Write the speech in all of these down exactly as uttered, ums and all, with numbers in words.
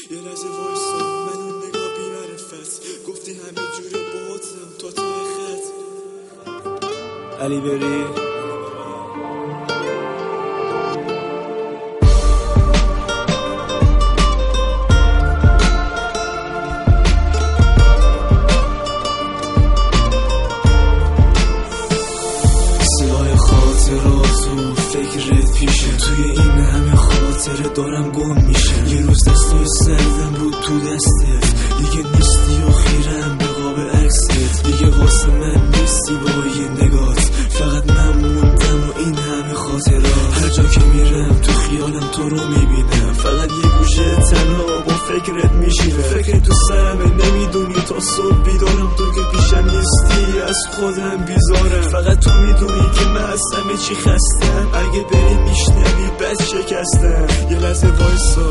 یه لحظه وایسا منو نگاه بی معرفت، گفتی همه جوره باهاتم تا ته خط. علی بری سیاه خاطراتو فکرت پیشه، توی این همه خاطره دارم گم میشه. یه روز دستای سردم بود تو دستت، دیگه نیستی و خیرم به قاب عکست. دیگه واسه من نیستی با یه نگات، فقط من موندم و این همه خاطرات. هر جا که میرم تو خیالم تو رو میبینم، فقط یه گوشه تنها با فکرت میشینم. فکر تو سرمه نمیدونی تا صبح بیدارم، تو که پیشم نیستی از خودم بیزارم. فقط تو میدونی که من از همه چی خستم، اگه بری میشنوی بس شکستم. یه لحظه وایسا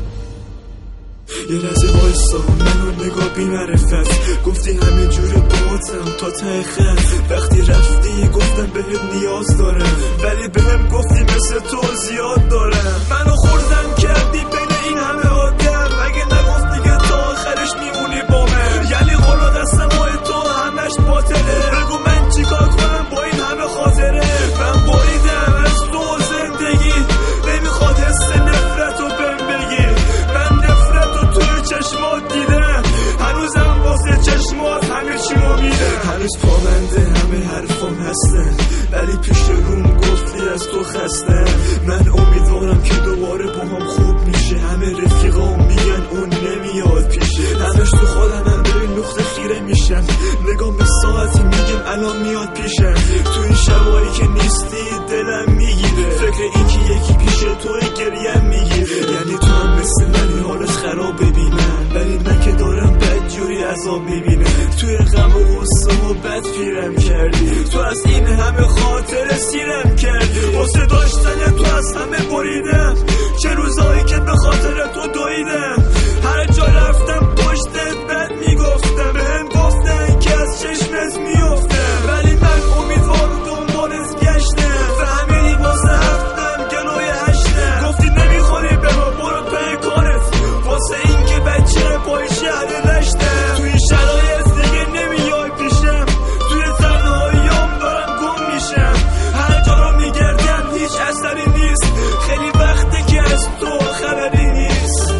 یه لحظه وایسا منو نگاه بی معرفت، گفتی همه جوره باهاتم تا ته خط. وقتی رفتی گفتم بهت نیاز دارم، ولی بهم گفتی مثل تو زیاد دارم. منو خوردم کردی بین این همه آدم، اگه نگفتی که تا آخرش میمونی با من. یعنی قولا دستم های تو همش باطله، بگو من چیکار کنم با این همه خاطره. من بریدم از تو زندگی، نمیخواد حس نفرت رو بهم بگی. من نفرت رو توی چشمات دیدم، هنوزم واسه چشمات همه چی رو میدم. هنوز پامنده همه حرفام هستن، ولی پیش روم گفتی از تو خستم. من امیدوارم که دوباره با هم خوب میشه. همه رفیقام میگن اون نمیاد پیشه، همش تو خودم هم به این نقطه خیره میشم. نگام به ساعتی میگم الان میاد پیشم. تو این شبایی که نیستی دلم میگیره، فکر این که یکی پیشه توی گریم میگیره. یعنی تو هم مثل منی حالت خراب ببینم، ولی من که دارم بد جوری عذاب میبینم. توی غم و غصه و بد پیرم کردی، تو از این همه خاطر سیرم کردی. واسه داشتن تو از همه بریدم، چه روزایی که به خاطر تو دویدم. هر جا رفتم پشتت بد میگفتم، بهم گفتن که از چشمت میافتم، ولی من امیدوار دنبالت گشتم. فهمیدی واسه هفتم گلوی هشتم، گفتی نمیخوری به ما برو پی کارت، واسه این که بچه پای شهر نشتم. توی شرایط دیگه نمیای پیشم، توی تنهاییام دارم گم میشم. هر جا رو میگردم هیچ اثری نیست، خیلی وقته که از تو خبری نیست.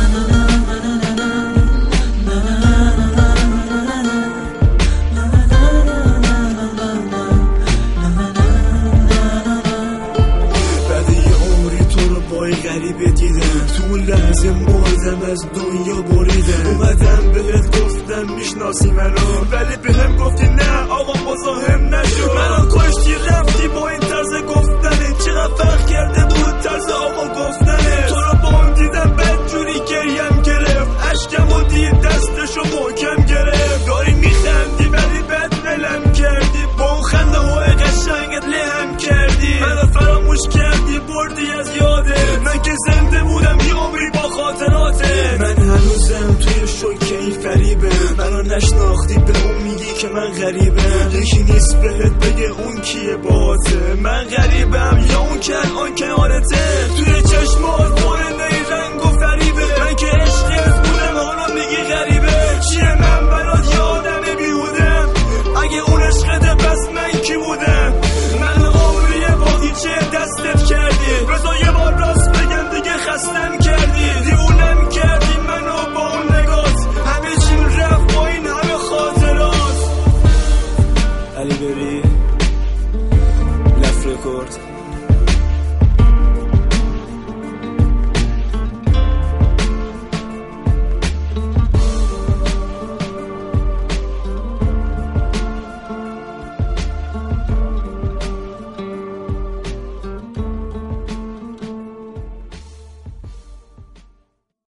بعد یه عمری تو رو با غریبه دیدم، تو اون لحظه مردم از دنیا بریدم. اومدم بهت گفتم میشناسی منو، ولی بهم گفتی نه آقا مزاحم نشو. منو کشتی رفتی با این طرز گفتنه، چقدر فرق کرده بود طرز آقا گفتنه. تو رو با هم دیدم بد جوری گریم گرفت، اشکم و دید دستشو محکم گرفت. داری میخندی ولی بد ولم کردی، با اون خنده های قشنگت لهم کردی. منو فراموش کردی بردی از یاده، من که زنده بودم یه عمری با خاطراته. من هنوزم توی شوکه این فریبه، منو نشناختی به اون میگی که من غریبه. یکی نیست بهت بگه اون کیه باته، من غریبم یا اون که الان کنارته. توی چشمات پر نیرنگ و فریبه، من که عشقی از بودم حالا میگی غریبه. چیه من برات یه آدم بیهودم، اگه اون عشقته پس من کی بودم؟ من عمریه با هیچه دستت کردی، بذار یه بار راست بگم دیگه خستم کردی. دیوونم کردی منو با اون نگات، همه چیم رفت با این همه خاطرات. علی بری لف رکورد.